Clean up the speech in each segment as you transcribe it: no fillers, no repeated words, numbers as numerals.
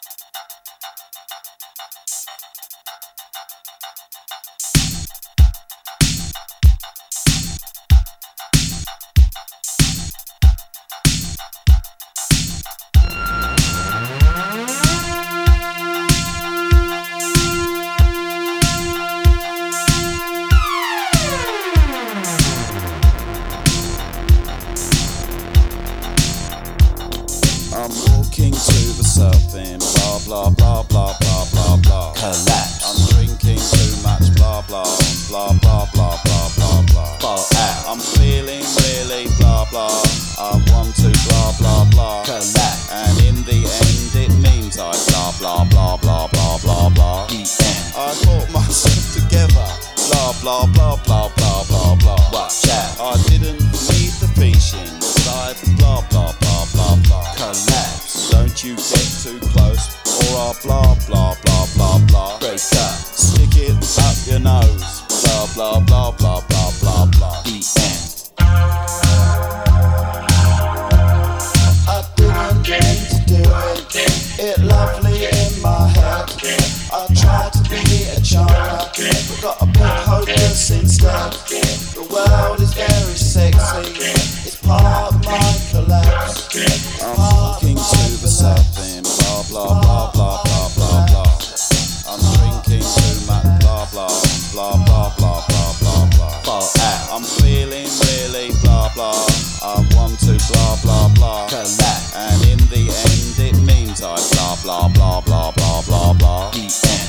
I'm walking to the surfing, blah blah blah blah blah blah blah. Collapse. I'm drinking too much, blah blah blah blah blah blah blah blah. Fall out. I'm feeling really blah blah. I want to blah blah blah. Collapse. And in the end it means I blah blah blah blah blah blah blah. The end. I got myself together, blah blah blah blah blah blah blah. Watch out. I didn't need the fishing, but I blah blah blah blah blah. Collapse. Don't you get too close, or I'll blah blah blah blah blah. Break up. Stick it up your nose, blah blah blah blah blah blah blah. The end. I didn't mean to do it, it lovely in my head. I tried to be a child, but got a bit hopeless instead. The world is very sexy, it's part of my collapse. I'm walking to the surfing, blah blah blah blah blah blah blah. I'm drinking too much, blah blah blah blah blah blah blah blah. Fall out. I'm feeling really blah blah. I want to blah blah blah. Collapse. And in the end it means I blah blah blah blah blah blah blah. The end.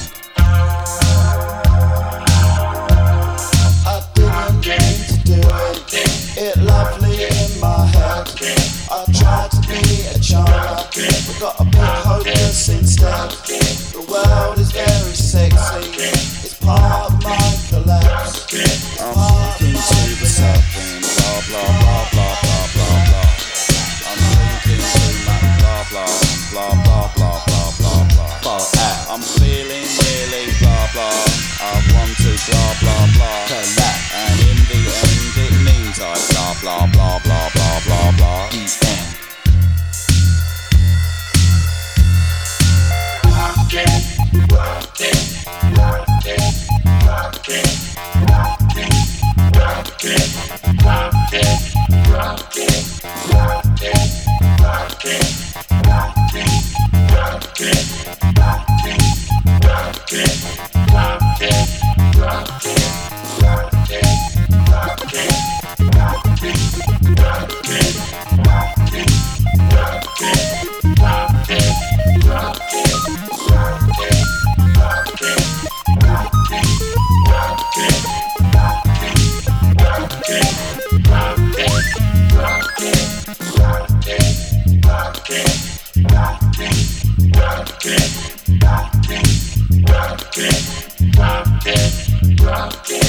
I didn't mean to do it lovely in my head. I tried to be a child, but got a bit hopeless instead. The world is very sexy, it's part of my collapse. I'm walking to the surfing, blah blah blah blah blah blah blah. I'm drinking too much, blah blah blah blah blah blah blah blah. Fall out. I'm feeling really blah blah. I want to blah blah blah. Collapse. And in the end it means I blah blah blah blah blah blah blah. The end. Rock it.